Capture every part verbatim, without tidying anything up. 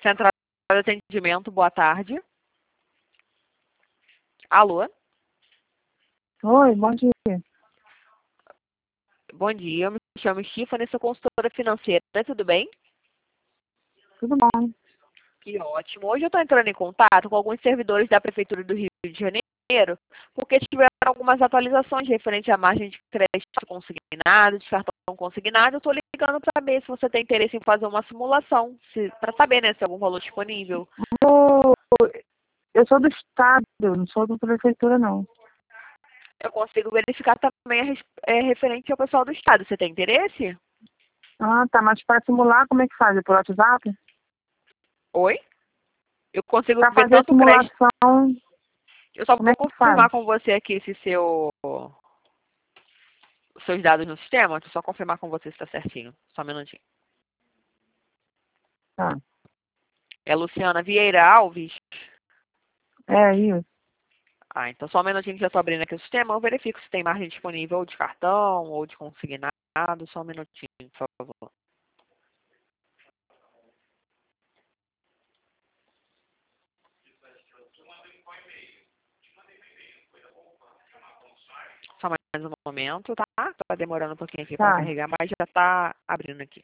Central de Atendimento, boa tarde. Alô? Oi, bom dia. Bom dia, eu me chamo Stephanie, sou consultora financeira, tudo bem? Tudo bom? Que ótimo. Hoje eu estou entrando em contato com alguns servidores da Prefeitura do Rio de Janeiro, porque tiveram algumas atualizações referente à margem de crédito consignado, de cartão consignado. Eu estou ligando para saber se você tem interesse em fazer uma simulação, para saber, né, se tem algum valor disponível. Eu, eu sou do Estado, não sou da Prefeitura, não. Eu consigo verificar também a res- é, referente ao pessoal do Estado. Você tem interesse? Ah, tá, mas para simular, como é que faz? É por WhatsApp? Oi? Eu consigo Para ver fazer a tanto o crédito. simulação, Eu só como é vou que faz? confirmar com você aqui se seu, os seus dados no sistema. Deixa eu só confirmar com você se está certinho. Só um minutinho. Tá. É Luciana Vieira Alves? É isso. Ah, então só um minutinho que eu estou abrindo aqui o sistema. Eu verifico se tem margem disponível ou de cartão ou de consignado. Só um minutinho, por favor. Só mais um momento, tá? Tá demorando um pouquinho aqui para Tá. carregar, mas já está abrindo aqui.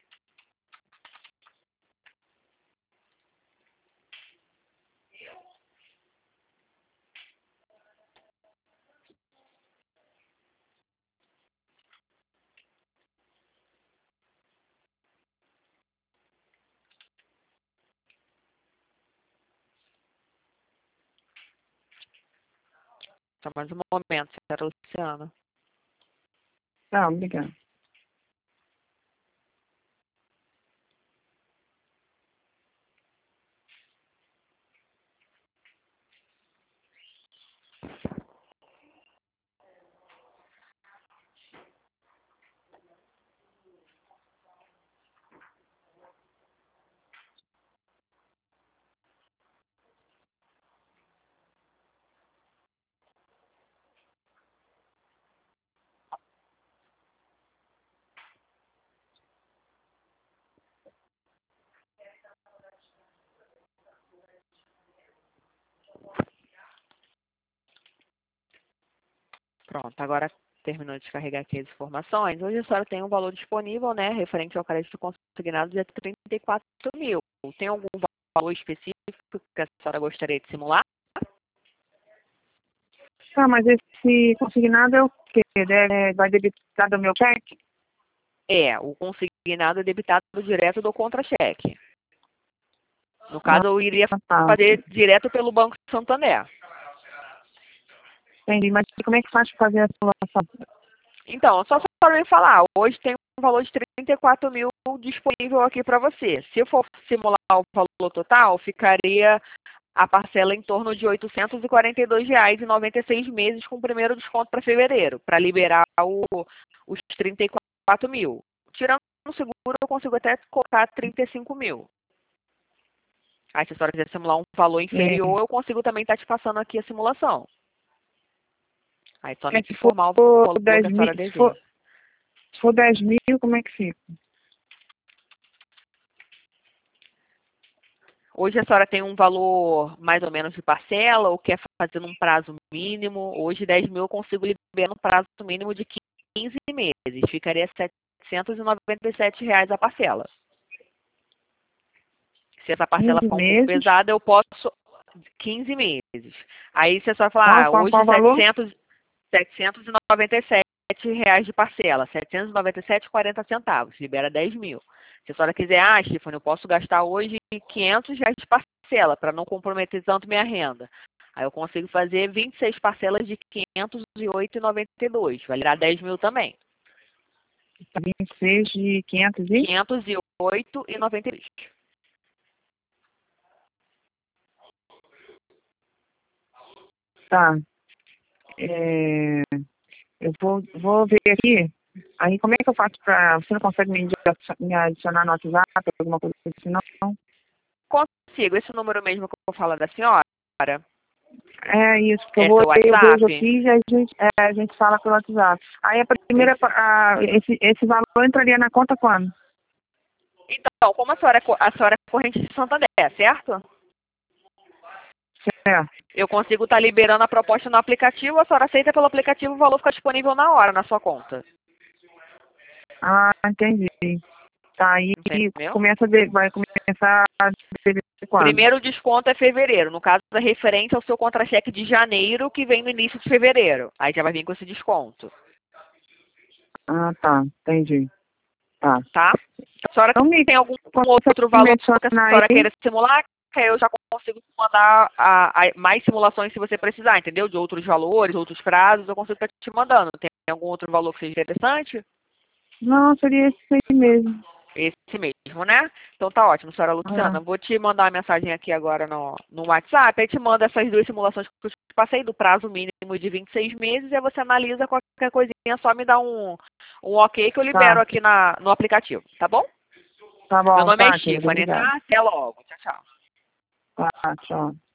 Só mais um momento, senhora Luciana. Tá, obrigada. Pronto, agora terminou de carregar aqui as informações. Hoje a senhora tem um valor disponível, né, referente ao crédito consignado de trinta e quatro mil. Tem algum valor específico que a senhora gostaria de simular? Tá, mas esse consignado é o quê? Deve, vai debitar do meu cheque? É, o consignado é debitado direto do contra-cheque. No Ah, caso, eu iria tá. fazer direto pelo Banco Santander. Entendi. Mas como é que faz para fazer a simulação? Então, só para me falar, hoje tem um valor de trinta e quatro mil disponível aqui para você. Se eu for simular o valor total, ficaria a parcela em torno de oitocentos e quarenta e dois reais e noventa e seis meses com o primeiro desconto para fevereiro, para liberar o, os trinta e quatro mil. Tirando o seguro, eu consigo até colocar trinta e cinco mil. Aí, se a senhora quiser simular um valor É, inferior, eu consigo também estar te passando aqui a simulação. Aí, só me é, se for informar o valor que dez a mil, senhora se for, deseja. se for dez mil, como é que fica? Hoje a senhora tem um valor mais ou menos de parcela ou quer fazer num prazo mínimo? Hoje dez mil eu consigo liberar no prazo mínimo de quinze meses. Ficaria setecentos e noventa e sete reais a parcela. Se essa parcela quinze for um pouco meses. pesada, eu posso quinze meses. Aí se a senhora Qual, falar, ah, qual, hoje qual o valor? setecentos, setecentos e noventa e sete reais de parcela, setecentos e noventa e sete reais e quarenta centavos, libera dez mil. Se a senhora quiser, ah, Stephanie, eu posso gastar hoje quinhentos reais de parcela para não comprometer tanto minha renda. Aí eu consigo fazer vinte e seis parcelas de quinhentos e oito reais e noventa e dois centavos, vai virar dez mil também. vinte e seis de quinhentos e? quinhentos e oito reais e noventa e dois centavos. Tá. É, eu vou, vou ver aqui. Aí como é que eu faço para. Você não consegue me adi- me adicionar no WhatsApp, alguma coisa assim, não? Consigo, esse número mesmo que eu vou falar da senhora, É isso, porque eu é vou, seu eu vejo WhatsApp? aqui e a gente, é, a gente fala pelo WhatsApp. Aí a primeira, Perfeito. a, esse, esse valor entraria na conta quando? Então, como a senhora, é co- a senhora é corrente de Santander, certo? Certo. Eu consigo estar liberando a proposta no aplicativo, a senhora aceita pelo aplicativo, o valor fica disponível na hora na sua conta. Ah, entendi. Tá, aí Entendeu? começa a de, vai começar a dever quando? Primeiro desconto é fevereiro. No caso, é referente ao seu contra-cheque de janeiro, que vem no início de fevereiro. Aí já vai vir com esse desconto. Ah, tá, entendi. Tá. Tá? A senhora Então me tem algum outro consegue valor que a mencionar senhora aí? queira simular? Que aí eu já consigo mandar a, a- mais simulações se você precisar, entendeu? De outros valores, outros prazos, eu consigo estar te mandando. Tem algum outro valor que seja interessante? Não, seria esse aí mesmo. Esse mesmo, né? Então tá ótimo, senhora Ah, Luciana. Vou te mandar uma mensagem aqui agora no, no WhatsApp. Aí te manda essas duas simulações que eu te passei, do prazo mínimo de vinte e seis meses, e aí você analisa qualquer coisinha, só me dá um, um ok que eu libero tá, aqui na, no aplicativo, tá bom? tá Meu bom, nome é tá, querido, Stephanie, obrigada. tá? Até logo. Tchau, tchau. Tá, tchau.